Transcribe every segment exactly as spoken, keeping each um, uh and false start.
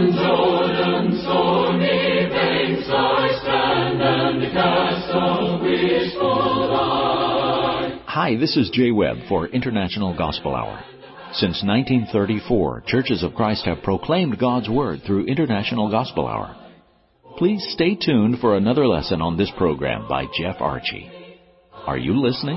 On Jordan's stormy banks I stand, and cast a wishful eye. Hi, this is Jay Webb for International Gospel Hour. Since nineteen thirty-four, Churches of Christ have proclaimed God's Word through International Gospel Hour. Please stay tuned for another lesson on this program by Jeff Archie. Are you listening?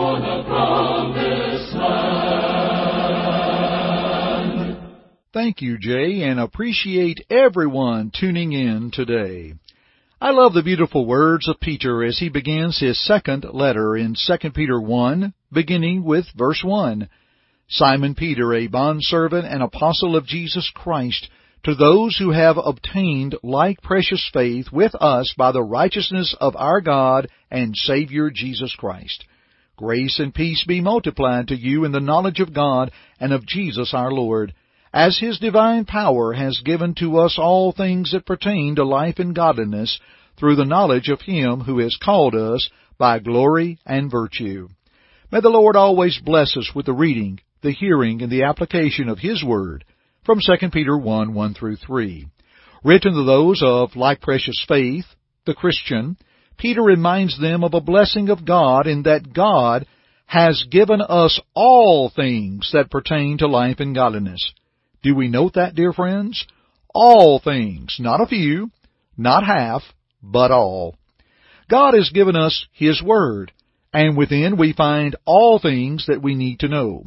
Thank you, Jay, and appreciate everyone tuning in today. I love the beautiful words of Peter as he begins his second letter in Second Peter one, beginning with verse one. Simon Peter, a bondservant and apostle of Jesus Christ, to those who have obtained like precious faith with us by the righteousness of our God and Savior Jesus Christ. Grace and peace be multiplied to you in the knowledge of God and of Jesus our Lord, as His divine power has given to us all things that pertain to life and godliness, through the knowledge of Him who has called us by glory and virtue. May the Lord always bless us with the reading, the hearing, and the application of His Word, from Second Peter one, one through three. Written to those of like precious faith, the Christian, Peter reminds them of a blessing of God in that God has given us all things that pertain to life and godliness. Do we note that, dear friends? All things, not a few, not half, but all. God has given us His Word, and within we find all things that we need to know.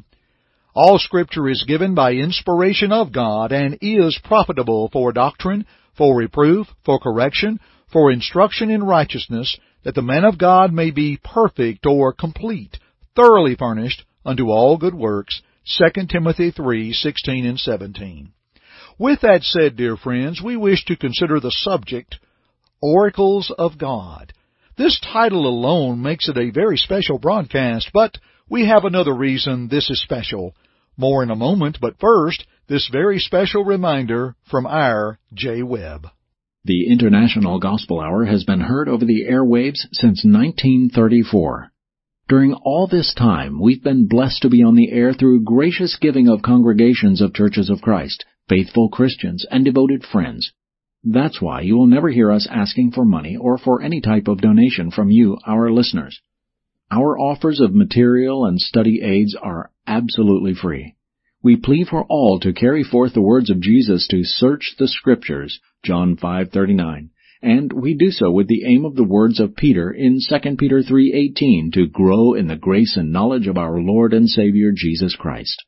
All Scripture is given by inspiration of God and is profitable for doctrine, for reproof, for correction, for instruction in righteousness, that the man of God may be perfect or complete, thoroughly furnished unto all good works. Second Timothy three, sixteen and seventeen. With that said, dear friends, we wish to consider the subject, Oracles of God. This title alone makes it a very special broadcast, but we have another reason this is special. More in a moment, but first, this very special reminder from our Jay Webb. The International Gospel Hour has been heard over the airwaves since nineteen thirty-four. During all this time, we've been blessed to be on the air through gracious giving of congregations of Churches of Christ, faithful Christians, and devoted friends. That's why you will never hear us asking for money or for any type of donation from you, our listeners. Our offers of material and study aids are absolutely free. We plead for all to carry forth the words of Jesus to search the Scriptures, John five thirty-nine, and we do so with the aim of the words of Peter in Second Peter three eighteen to grow in the grace and knowledge of our Lord and Savior Jesus Christ.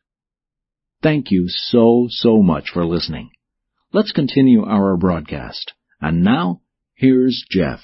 Thank you so, so much for listening. Let's continue our broadcast. And now, here's Jeff.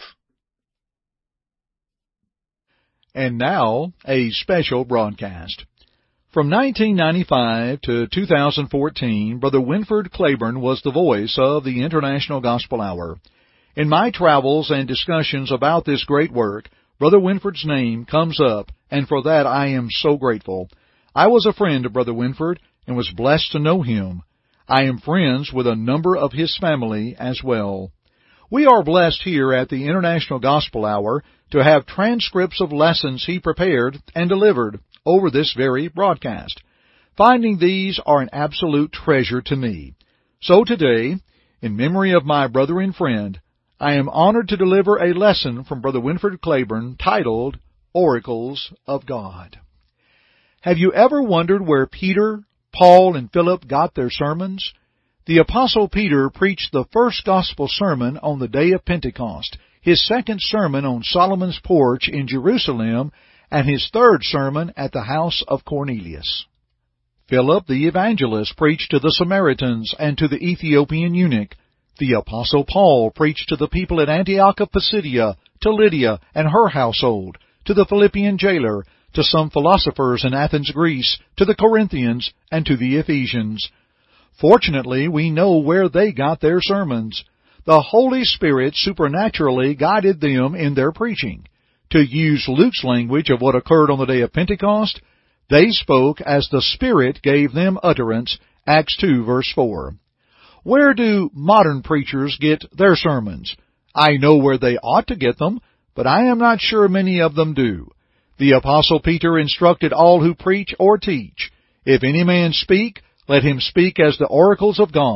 And now, a special broadcast. From nineteen ninety-five to two thousand fourteen, Brother Winford Claiborne was the voice of the International Gospel Hour. In my travels and discussions about this great work, Brother Winford's name comes up, and for that I am so grateful. I was a friend of Brother Winford and was blessed to know him. I am friends with a number of his family as well. We are blessed here at the International Gospel Hour to have transcripts of lessons he prepared and delivered over this very broadcast. Finding these are an absolute treasure to me. So today, in memory of my brother and friend, I am honored to deliver a lesson from Brother Winford Claiborne titled, Oracles of God. Have you ever wondered where Peter, Paul, and Philip got their sermons? The Apostle Peter preached the first gospel sermon on the day of Pentecost, his second sermon on Solomon's porch in Jerusalem, and his third sermon at the house of Cornelius. Philip the evangelist preached to the Samaritans and to the Ethiopian eunuch. The Apostle Paul preached to the people at Antioch of Pisidia, to Lydia and her household, to the Philippian jailer, to some philosophers in Athens, Greece, to the Corinthians, and to the Ephesians. Fortunately, we know where they got their sermons. The Holy Spirit supernaturally guided them in their preaching. To use Luke's language of what occurred on the day of Pentecost, they spoke as the Spirit gave them utterance, Acts two, verse four. Where do modern preachers get their sermons? I know where they ought to get them, but I am not sure many of them do. The Apostle Peter instructed all who preach or teach, If any man speak, let him speak as the oracles of God.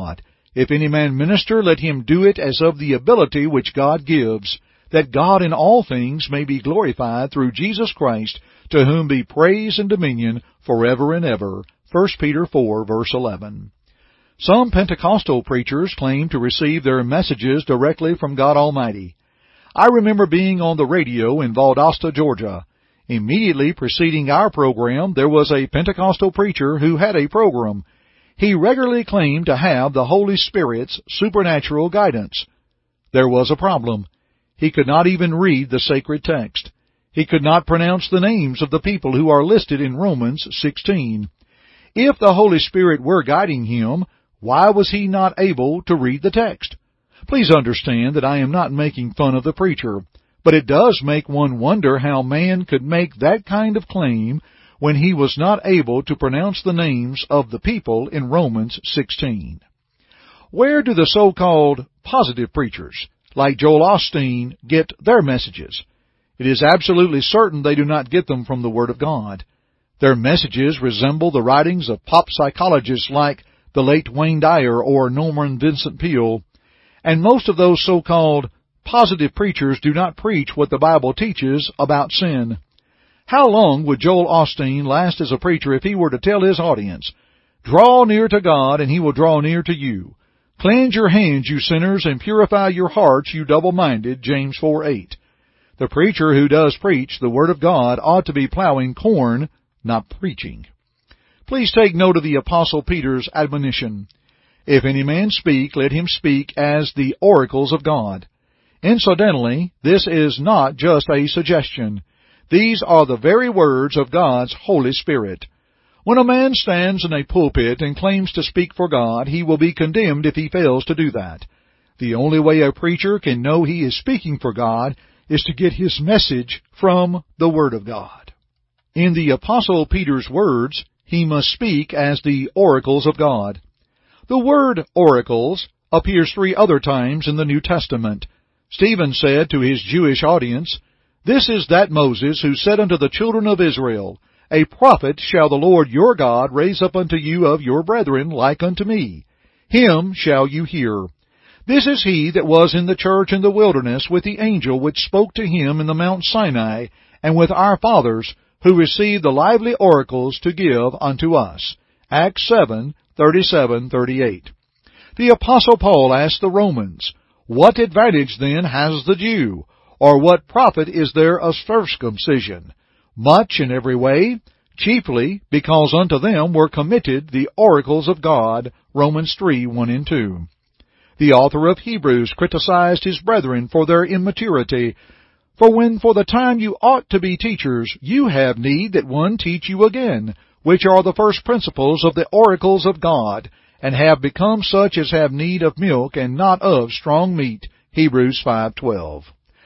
If any man minister, let him do it as of the ability which God gives, that God in all things may be glorified through Jesus Christ, to whom be praise and dominion forever and ever. First Peter four, verse eleven. Some Pentecostal preachers claim to receive their messages directly from God Almighty. I remember being on the radio in Valdosta, Georgia. Immediately preceding our program, there was a Pentecostal preacher who had a program. He regularly claimed to have the Holy Spirit's supernatural guidance. There was a problem. He could not even read the sacred text. He could not pronounce the names of the people who are listed in Romans sixteen. If the Holy Spirit were guiding him, why was he not able to read the text? Please understand that I am not making fun of the preacher, but it does make one wonder how man could make that kind of claim when he was not able to pronounce the names of the people in Romans sixteen. Where do the so-called positive preachers, like Joel Osteen, get their messages? It is absolutely certain they do not get them from the Word of God. Their messages resemble the writings of pop psychologists like the late Wayne Dyer or Norman Vincent Peale, and most of those so-called positive preachers do not preach what the Bible teaches about sin. How long would Joel Osteen last as a preacher if he were to tell his audience, "Draw near to God, and He will draw near to you. Cleanse your hands, you sinners, and purify your hearts, you double-minded," James four eight. The preacher who does preach the Word of God ought to be plowing corn, not preaching. Please take note of the Apostle Peter's admonition. If any man speak, let him speak as the oracles of God. Incidentally, this is not just a suggestion. These are the very words of God's Holy Spirit. When a man stands in a pulpit and claims to speak for God, he will be condemned if he fails to do that. The only way a preacher can know he is speaking for God is to get his message from the Word of God. In the Apostle Peter's words, he must speak as the oracles of God. The word oracles appears three other times in the New Testament. Stephen said to his Jewish audience, "This is that Moses who said unto the children of Israel, A prophet shall the Lord your God raise up unto you of your brethren like unto me. Him shall you hear. This is he that was in the church in the wilderness with the angel which spoke to him in the Mount Sinai, and with our fathers, who received the lively oracles to give unto us." Acts seven, thirty-seven, thirty-eight. The Apostle Paul asked the Romans, "What advantage then has the Jew? Or what profit is there of circumcision? Much in every way, chiefly because unto them were committed the oracles of God." Romans three, one and two. The author of Hebrews criticized his brethren for their immaturity. "For when for the time you ought to be teachers, you have need that one teach you again, which are the first principles of the oracles of God, and have become such as have need of milk and not of strong meat." Hebrews five twelve.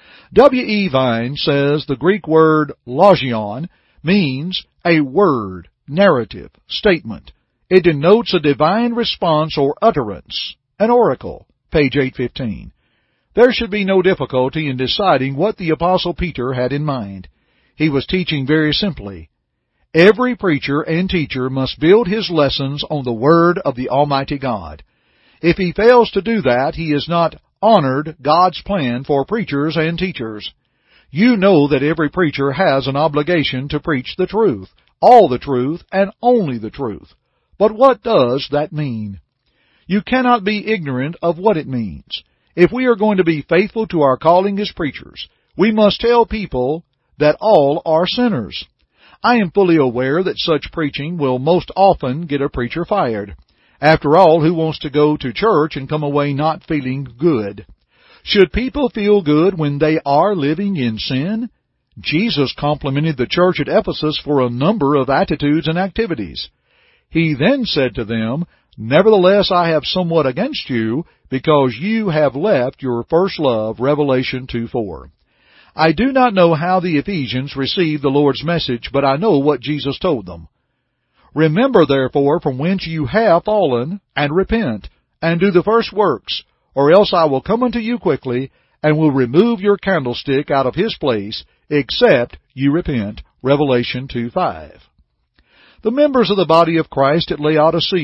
W E Vine says the Greek word logion means a word, narrative, statement. It denotes a divine response or utterance, an oracle. Page eight fifteen. There should be no difficulty in deciding what the Apostle Peter had in mind. He was teaching very simply. Every preacher and teacher must build his lessons on the Word of the Almighty God. If he fails to do that, he has not honored God's plan for preachers and teachers. You know that every preacher has an obligation to preach the truth, all the truth, and only the truth. But what does that mean? You cannot be ignorant of what it means. If we are going to be faithful to our calling as preachers, we must tell people that all are sinners. I am fully aware that such preaching will most often get a preacher fired. After all, who wants to go to church and come away not feeling good? Should people feel good when they are living in sin? Jesus complimented the church at Ephesus for a number of attitudes and activities. He then said to them, "Nevertheless, I have somewhat against you, because you have left your first love." Revelation two four. I do not know how the Ephesians received the Lord's message, but I know what Jesus told them. "Remember therefore from whence you have fallen, and repent, and do the first works, or else I will come unto you quickly, and will remove your candlestick out of his place, except you repent." Revelation two five. The members of the body of Christ at Laodicea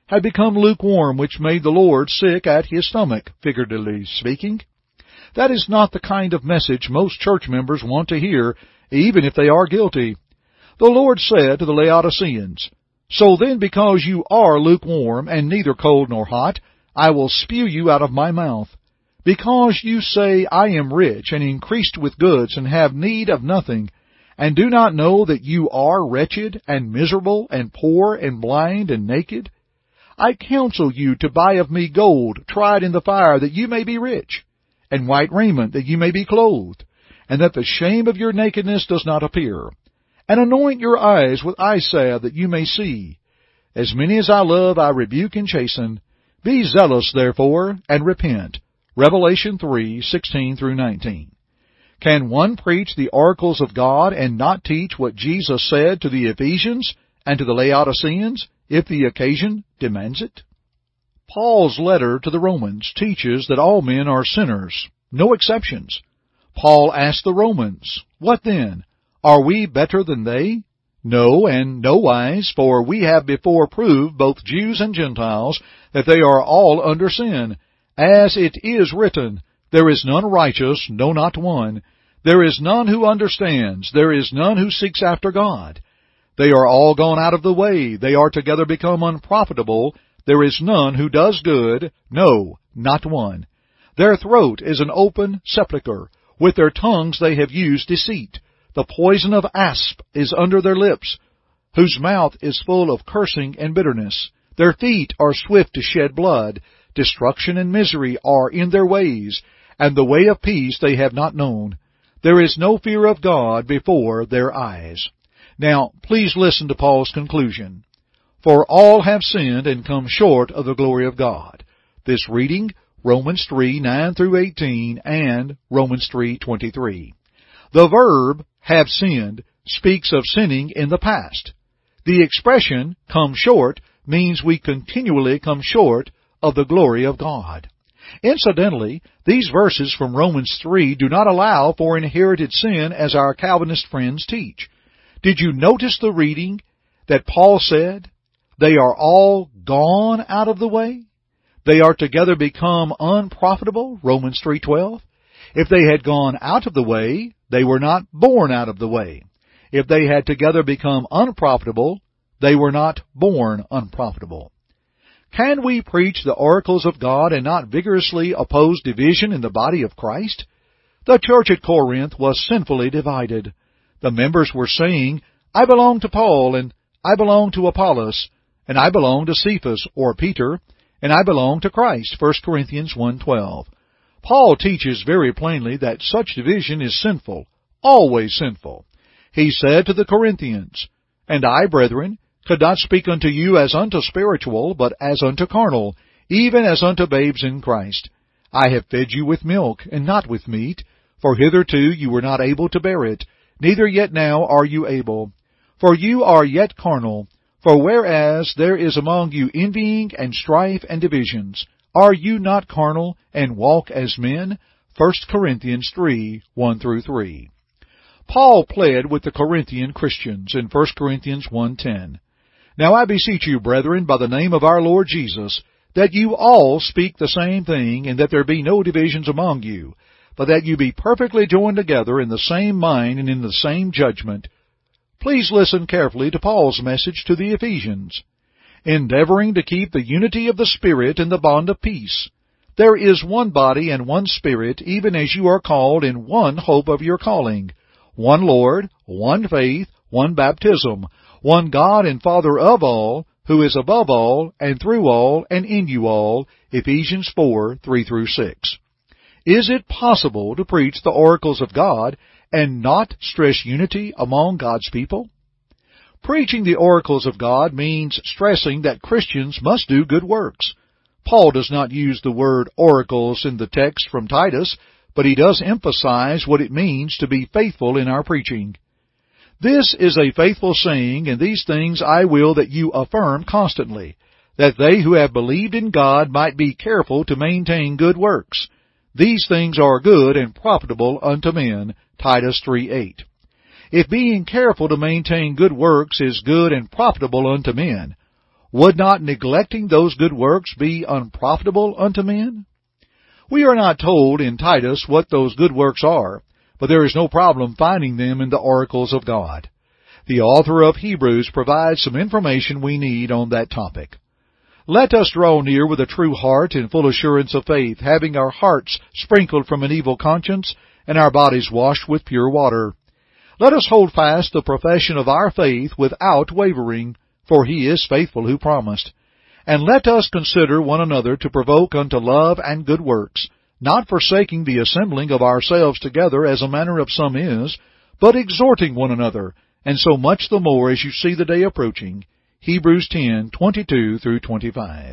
had become lukewarm, which made the Lord sick at his stomach, figuratively speaking. That is not the kind of message most church members want to hear, even if they are guilty. The Lord said to the Laodiceans, "So then, because you are lukewarm, and neither cold nor hot, I will spew you out of my mouth. Because you say, I am rich, and increased with goods, and have need of nothing, and do not know that you are wretched, and miserable, and poor, and blind, and naked. I counsel you to buy of me gold, tried in the fire, that you may be rich, and white raiment, that you may be clothed, and that the shame of your nakedness does not appear. And anoint your eyes with eye salve, that you may see. As many as I love, I rebuke and chasten. Be zealous, therefore, and repent." Revelation three, sixteen through nineteen. Can one preach the oracles of God and not teach what Jesus said to the Ephesians and to the Laodiceans, if the occasion demands it? Paul's letter to the Romans teaches that all men are sinners, no exceptions. Paul asked the Romans, "What then? Are we better than they? No, and nowise, for we have before proved, both Jews and Gentiles, that they are all under sin. As it is written, there is none righteous, no, not one. There is none who understands, there is none who seeks after God. They are all gone out of the way, they are together become unprofitable. There is none who does good, no, not one. Their throat is an open sepulchre, with their tongues they have used deceit. The poison of asp is under their lips, whose mouth is full of cursing and bitterness. Their feet are swift to shed blood. Destruction and misery are in their ways, and the way of peace they have not known. There is no fear of God before their eyes." Now, please listen to Paul's conclusion. "For all have sinned and come short of the glory of God." This reading, Romans three, nine through eighteen, and Romans three, twenty-three. The verb, have sinned, speaks of sinning in the past. The expression, come short, means we continually come short of the glory of God. Incidentally, these verses from Romans three do not allow for inherited sin as our Calvinist friends teach. Did you notice the reading that Paul said, "They are all gone out of the way"? They are together become unprofitable, Romans three twelve. If they had gone out of the way, they were not born out of the way. If they had together become unprofitable, they were not born unprofitable. Can we preach the oracles of God and not vigorously oppose division in the body of Christ? The church at Corinth was sinfully divided. The members were saying, "I belong to Paul," and "I belong to Apollos," and "I belong to Cephas," or Peter, and "I belong to Christ," First Corinthians one twelve. Paul teaches very plainly that such division is sinful, always sinful. He said to the Corinthians, "And I, brethren, could not speak unto you as unto spiritual, but as unto carnal, even as unto babes in Christ. I have fed you with milk, and not with meat, for hitherto you were not able to bear it, neither yet now are you able. For you are yet carnal. For whereas there is among you envying and strife and divisions, are you not carnal, and walk as men?" First Corinthians three, one through three. Paul pled with the Corinthian Christians in First Corinthians one ten. "Now I beseech you, brethren, by the name of our Lord Jesus, that you all speak the same thing, and that there be no divisions among you, but that you be perfectly joined together in the same mind and in the same judgment." Please listen carefully to Paul's message to the Ephesians. "Endeavoring to keep the unity of the Spirit in the bond of peace. There is one body and one Spirit, even as you are called in one hope of your calling. One Lord, one faith, one baptism, one God and Father of all, who is above all, and through all, and in you all." Ephesians four, three through six. Is it possible to preach the oracles of God and not stress unity among God's people? Preaching the oracles of God means stressing that Christians must do good works. Paul does not use the word oracles in the text from Titus, but he does emphasize what it means to be faithful in our preaching. "This is a faithful saying, and these things I will that you affirm constantly, that they who have believed in God might be careful to maintain good works. These things are good and profitable unto men." Titus three eight. If being careful to maintain good works is good and profitable unto men, would not neglecting those good works be unprofitable unto men? We are not told in Titus what those good works are, but there is no problem finding them in the oracles of God. The author of Hebrews provides some information we need on that topic. Let us draw near with a true heart in full assurance of faith, having our hearts sprinkled from an evil conscience and our bodies washed with pure water. Let us hold fast the profession of our faith without wavering, for He is faithful who promised. And let us consider one another to provoke unto love and good works, not forsaking the assembling of ourselves together as a manner of some is, but exhorting one another, and so much the more as you see the day approaching. Hebrews ten, twenty-two through twenty-five.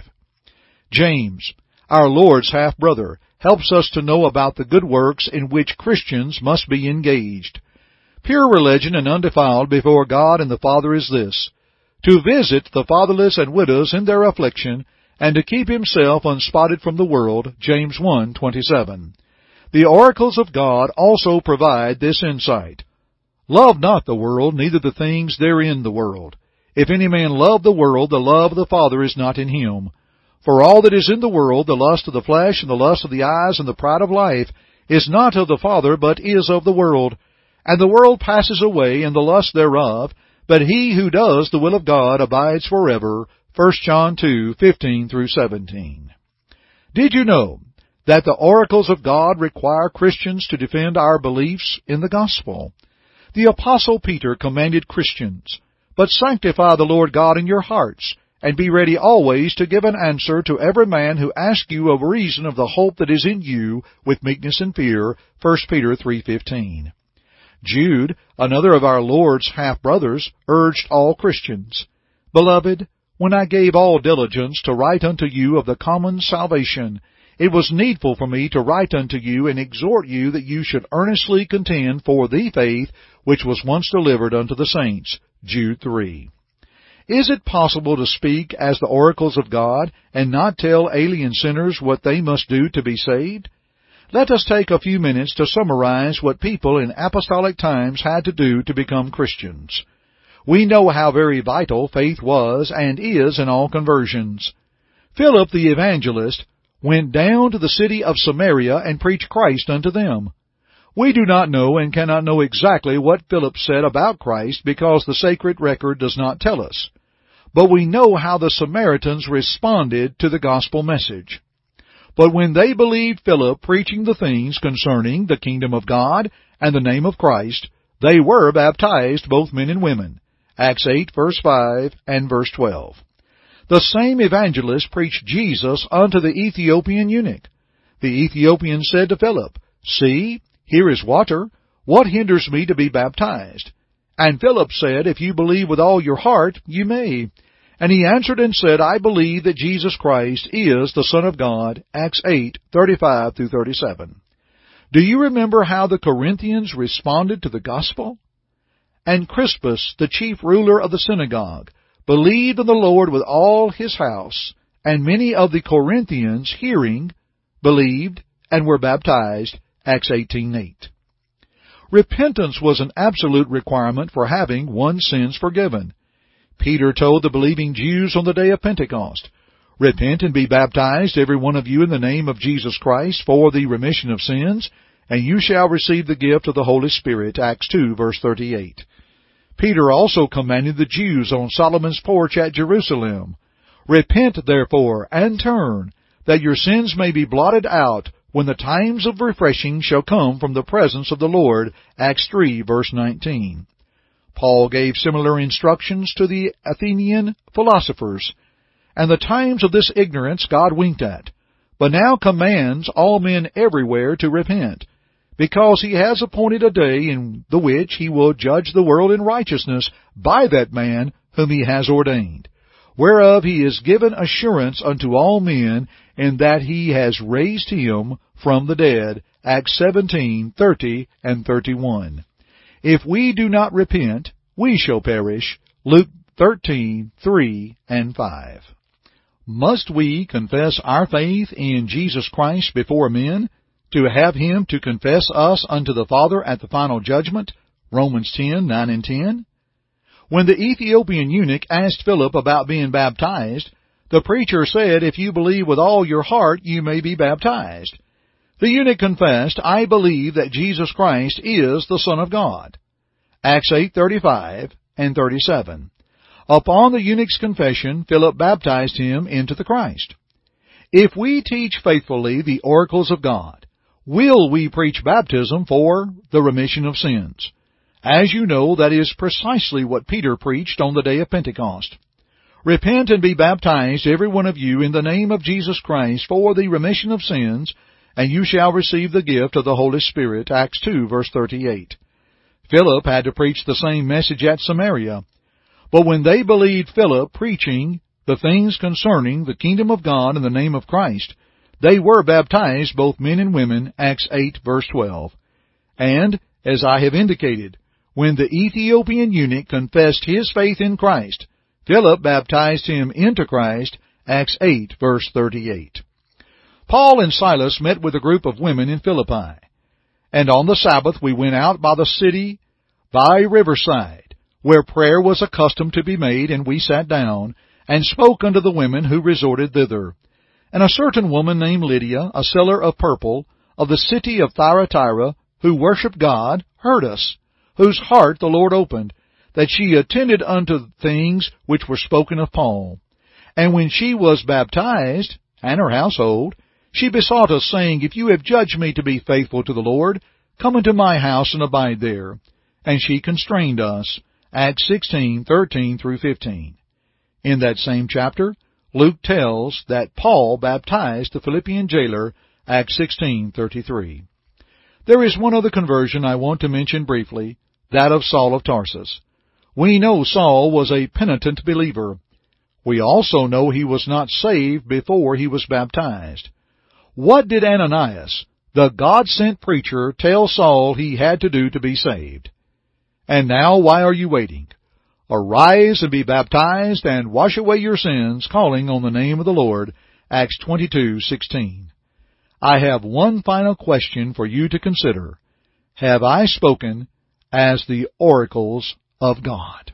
James, our Lord's half-brother, helps us to know about the good works in which Christians must be engaged. Pure religion and undefiled before God and the Father is this, to visit the fatherless and widows in their affliction, and to keep himself unspotted from the world, James one, twenty-seven. The oracles of God also provide this insight. Love not the world, neither the things therein the world. If any man love the world, the love of the Father is not in him. For all that is in the world, the lust of the flesh, and the lust of the eyes, and the pride of life, is not of the Father, but is of the world. And the world passes away, and the lust thereof, but he who does the will of God abides forever. First John two, fifteen through seventeen. Did you know that the oracles of God require Christians to defend our beliefs in the gospel? The Apostle Peter commanded Christians, but sanctify the Lord God in your hearts, and be ready always to give an answer to every man who asks you a reason of the hope that is in you with meekness and fear. First Peter three fifteen. Jude, another of our Lord's half-brothers, urged all Christians, Beloved, when I gave all diligence to write unto you of the common salvation, it was needful for me to write unto you and exhort you that you should earnestly contend for the faith which was once delivered unto the saints. Jude three. Is it possible to speak as the oracles of God and not tell alien sinners what they must do to be saved? Let us take a few minutes to summarize what people in apostolic times had to do to become Christians. We know how very vital faith was and is in all conversions. Philip the evangelist went down to the city of Samaria and preached Christ unto them. We do not know and cannot know exactly what Philip said about Christ because the sacred record does not tell us. But we know how the Samaritans responded to the gospel message. But when they believed Philip preaching the things concerning the kingdom of God and the name of Christ, they were baptized, both men and women. Acts eight, verse five and verse twelve. The same evangelist preached Jesus unto the Ethiopian eunuch. The Ethiopian said to Philip, See, here is water. What hinders me to be baptized? And Philip said, If you believe with all your heart, you may. And he answered and said, I believe that Jesus Christ is the Son of God. Acts eight, thirty-five through thirty-seven. Do you remember how the Corinthians responded to the gospel? And Crispus, the chief ruler of the synagogue, believed in the Lord with all his house, and many of the Corinthians, hearing, believed and were baptized. Acts eighteen eight. Repentance was an absolute requirement for having one's sins forgiven. Peter told the believing Jews on the day of Pentecost, Repent and be baptized, every one of you, in the name of Jesus Christ, for the remission of sins, and you shall receive the gift of the Holy Spirit. Acts two, verse thirty-eight. Peter also commanded the Jews on Solomon's porch at Jerusalem, Repent, therefore, and turn, that your sins may be blotted out, when the times of refreshing shall come from the presence of the Lord. Acts three, verse nineteen. Paul gave similar instructions to the Athenian philosophers, and the times of this ignorance God winked at, but now commands all men everywhere to repent, because he has appointed a day in the which he will judge the world in righteousness by that man whom he has ordained, whereof he is given assurance unto all men, in that he has raised him from the dead. Acts seventeen, thirty and thirty-one. If we do not repent, we shall perish. Luke thirteen, three and five. Must we confess our faith in Jesus Christ before men, to have Him to confess us unto the Father at the final judgment? Romans ten, nine and ten. When the Ethiopian eunuch asked Philip about being baptized, the preacher said, "If you believe with all your heart, you may be baptized." The eunuch confessed, "I believe that Jesus Christ is the Son of God." Acts eight thirty-five and thirty-seven. Upon the eunuch's confession, Philip baptized him into the Christ. If we teach faithfully the oracles of God, will we preach baptism for the remission of sins? As you know, that is precisely what Peter preached on the day of Pentecost. Repent and be baptized, every one of you, in the name of Jesus Christ for the remission of sins, and you shall receive the gift of the Holy Spirit. Acts two, verse thirty-eight. Philip had to preach the same message at Samaria. But when they believed Philip preaching the things concerning the kingdom of God in the name of Christ, they were baptized, both men and women. Acts eight, verse twelve. And, as I have indicated, when the Ethiopian eunuch confessed his faith in Christ, Philip baptized him into Christ. Acts eight, verse thirty-eight. Paul and Silas met with a group of women in Philippi. And on the Sabbath we went out by the city, by riverside, where prayer was accustomed to be made, and we sat down, and spoke unto the women who resorted thither. And a certain woman named Lydia, a seller of purple, of the city of Thyatira, who worshipped God, heard us, whose heart the Lord opened, that she attended unto things which were spoken of Paul. And when she was baptized, and her household, she besought us, saying, If you have judged me to be faithful to the Lord, come into my house and abide there. And she constrained us. Acts sixteen, thirteen through fifteen. In that same chapter, Luke tells that Paul baptized the Philippian jailer. Acts sixteen, thirty-three. There is one other conversion I want to mention briefly, that of Saul of Tarsus. We know Saul was a penitent believer. We also know he was not saved before he was baptized. What did Ananias, the God-sent preacher, tell Saul he had to do to be saved? And now, why are you waiting? Arise and be baptized and wash away your sins, calling on the name of the Lord. Acts twenty-two, sixteen. I have one final question for you to consider. Have I spoken as the oracles of God?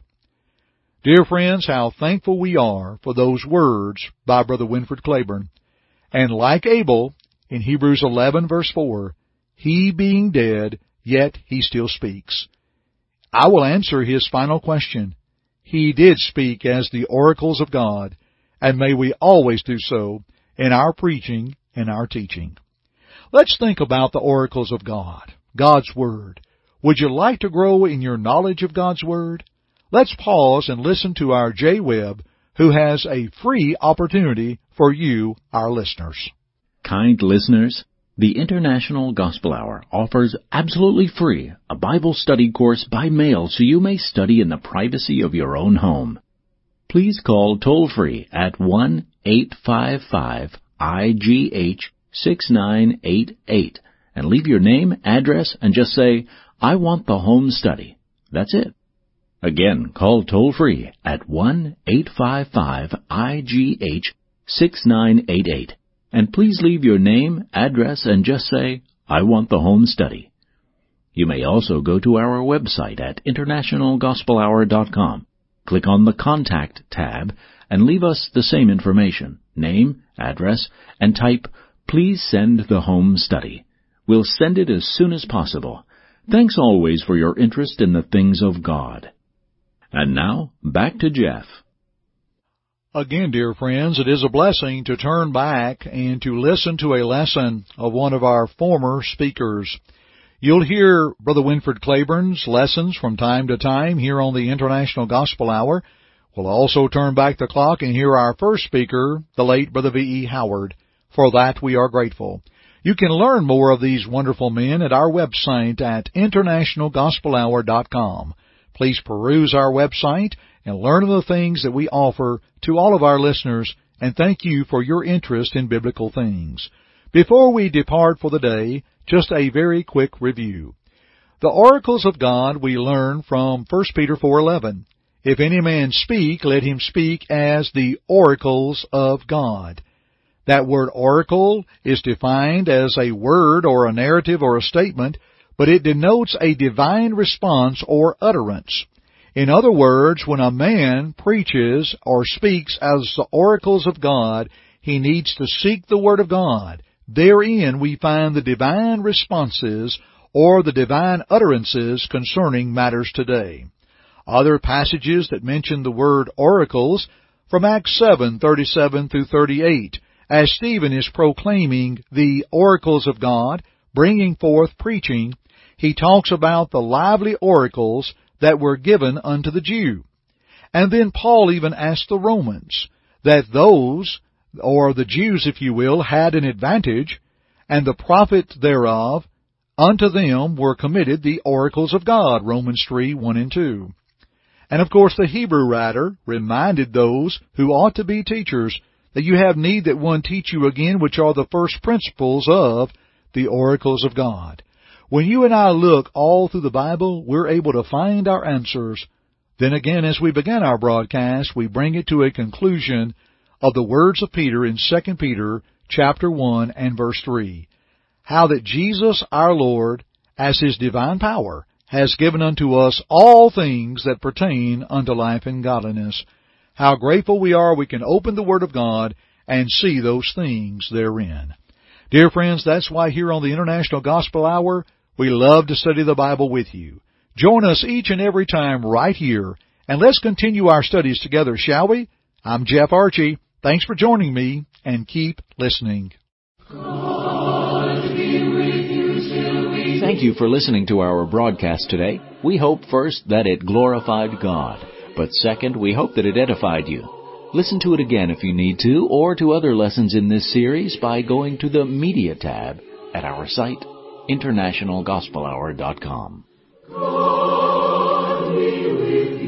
Dear friends, how thankful we are for those words by Brother Winfred Claiborne. And like Abel, in Hebrews eleven, verse four, he being dead, yet he still speaks. I will answer his final question. He did speak as the oracles of God, and may we always do so in our preaching and our teaching. Let's think about the oracles of God, God's Word. Would you like to grow in your knowledge of God's Word? Let's pause and listen to our Jay Webb, who has a free opportunity for you, our listeners. Kind listeners, the International Gospel Hour offers absolutely free a Bible study course by mail so you may study in the privacy of your own home. Please call toll-free at one eight five five I G H six nine eight eight and leave your name, address, and just say, I want the home study. That's it. Again, call toll-free at one eight five five I G H six nine eight eight. And please leave your name, address, and just say, I want the home study. You may also go to our website at international gospel hour dot com. Click on the Contact tab and leave us the same information, name, address, and type, Please send the home study. We'll send it as soon as possible. Thanks always for your interest in the things of God. And now, back to Jeff. Again, dear friends, it is a blessing to turn back and to listen to a lesson of one of our former speakers. You'll hear Brother Winfred Claiborne's lessons from time to time here on the International Gospel Hour. We'll also turn back the clock and hear our first speaker, the late Brother V E Howard. For that we are grateful. You can learn more of these wonderful men at our website at international gospel hour dot com. Please peruse our website and learn of the things that we offer to all of our listeners, and thank you for your interest in biblical things. Before we depart for the day, just a very quick review. The oracles of God we learn from First Peter four eleven. If any man speak, let him speak as the oracles of God. That word oracle is defined as a word or a narrative or a statement, but it denotes a divine response or utterance. In other words, when a man preaches or speaks as the oracles of God, he needs to seek the Word of God. Therein we find the divine responses or the divine utterances concerning matters today. Other passages that mention the word oracles from Acts seven, thirty-seven through thirty-eight, as Stephen is proclaiming the oracles of God, bringing forth preaching, he talks about the lively oracles that were given unto the Jew. And then Paul even asked the Romans that those, or the Jews, if you will, had an advantage, and the profit thereof, unto them were committed the oracles of God, Romans three, one and two. And of course the Hebrew writer reminded those who ought to be teachers that you have need that one teach you again, which are the first principles of the oracles of God. When you and I look all through the Bible, we're able to find our answers. Then again, as we begin our broadcast, we bring it to a conclusion of the words of Peter in Second Peter chapter one and verse three. How that Jesus our Lord, as His divine power, has given unto us all things that pertain unto life and godliness. How grateful we are we can open the Word of God and see those things therein. Dear friends, that's why here on the International Gospel Hour, we love to study the Bible with you. Join us each and every time right here, and let's continue our studies together, shall we? I'm Jeff Archie. Thanks for joining me, and keep listening. Thank you for listening to our broadcast today. We hope first that it glorified God, but second, we hope that it edified you. Listen to it again if you need to, or to other lessons in this series by going to the Media tab at our site, international gospel hour dot com. God be with you.